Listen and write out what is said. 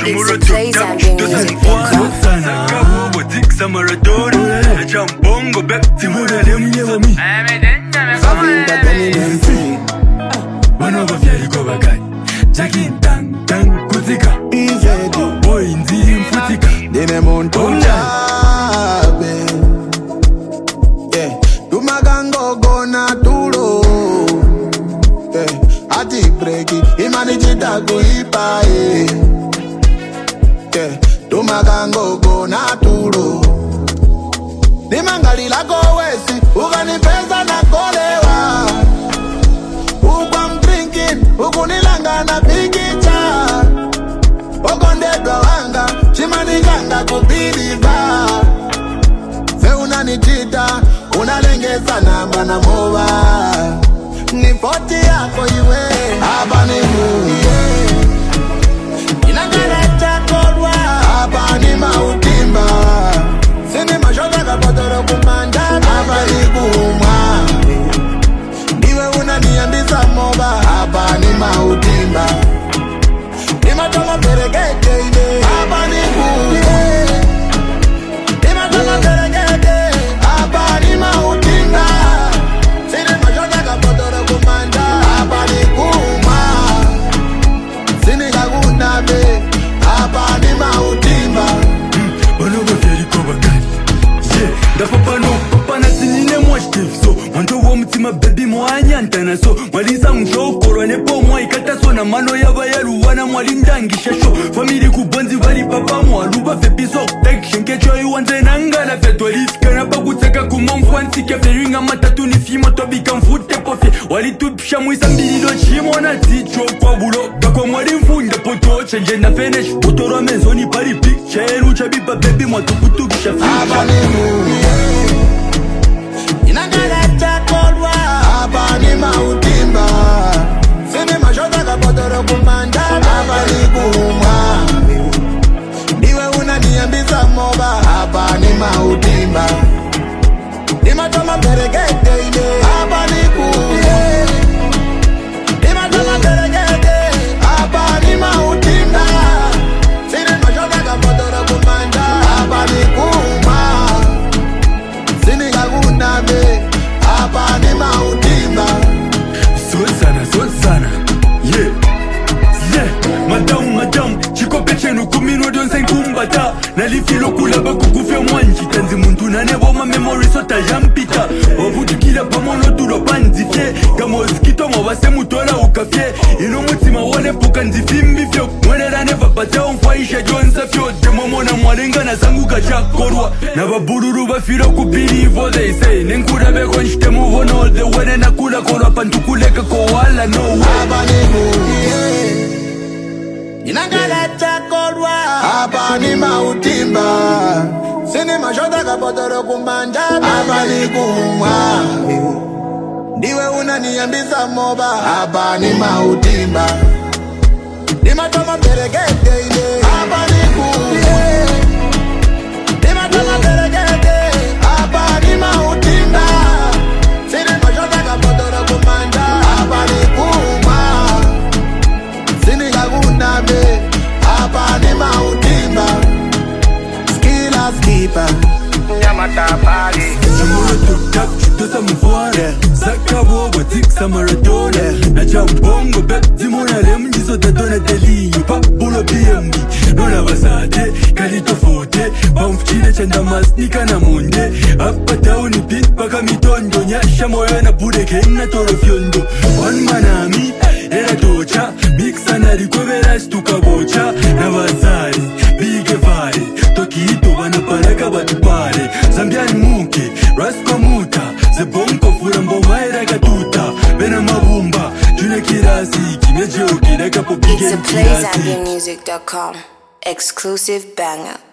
It's a play Zambian music. Tumagango naturo Nimangali lako wesi Uganipeza na kolewa Uku I'm drinking Ukunilanga na pikicha Okondedwa wanga Chimaniganga kupiliva Fe unanichita Unalengeza namba na mova Ni 40 yako iwe Haba ni muye Hapa ni mautimba Sini mashota kapotoro kumanda Hapa ni kuumwa Niwe unaniambisa moba Hapa ni mautimba Ni matongo perekete ine Hapa ni kuumwa Ni matongo perekete Hapa ni mautimba Sini mashota kapotoro kumanda Hapa ni kuumwa Sini kakuna be Hapa ni mautimba Bano bakeri ko bakari Yeah, da papa no Papa na sinine mwa shtifso Mwanto wo mtima baby mwanya ntana so Mwaliza mshokoro nepo mwa ikata so Na mano yaba yaluwana mwalindangisha show Family kubonzi wali papa mwaluba fepiso Tek shenke choi wanze nangala Fetwa riska na pakutaka kumamfuansi Keferinga matatu ni fimo tobika mfute pofye Wali tupisha mwisa mbililo chimo na ticho kwa bulo Kwa mwali mfunda poto Change na finish Utoro mezoni pari picture Ucha bipa baby mwatukutukisha future Hapa ni muye Inangala chakolwa Hapa ni mautimba Sini mashota kapotoro kumanda Hapa ni kuumwa Niwe unaniambisa moba Hapa ni mautimba Ni matoma perekete ine Hapa ni kuumwa Ni matoma perekete Hapa ni mautimba Sini mashota kapotoro kumanda Hapa ni kuumwa Sini kakuna be Hapa ni mautimba So sana Yeah Madam Chikope chenu kumino donsa nkumbata Nalifilo kula baku kufe mwanji Tanzi muntu nanebo ma memory sota jampita Wavutu kila pamono turo panzifye Kamo zikito mwabase mutola ukafye Ino mutima wane puka nzifimbi fyo Mwene rane vapata umfaisha jonsa fyo Demo mona mwalenga na zangu kachakorwa Na babururu bafiro kubirivo they say Nenkura beko nshite move on all the way Na kula korwa pantukuleka kowala no way Hapa ni muye Inangala chakolwa Hapa ni mautimba Sini mashota kapotoro kumanda Hapa ni kuumwa Ndiwe unaniambisa moba Hapa ni mautimba Ni matoma perekete ine Hapa ni kuumwa Ni matoma perekete Hapa ni mautimba Sini mashota kapotoro kumanda Hapa ni kuumwa Sini kakuna be Hapa ni mautimba Skipper Nyamata pali Chamura tuk-tak, chutosa mfuare Zaka boba, tiksa maradona Na chambongo, bet zimona lem Jizo dadona deli, papulo BMB Nona basate, kalito fote Bamfchine chanda masnika na munde Hapa tauni pit paka mitondo Nyasha moyo na bude kena toro fyondo One manami, era tocha Mixa na rikwevera stuka bocha Na bazari, bige vari Tokito wanaparaka batupare Zambiani muke, rasko muta Zebonko furambo maera katuta Bena mabumba, june kirasi Kinejeo kineka po bige It's a play Zambianmusic.com. Exclusive banger.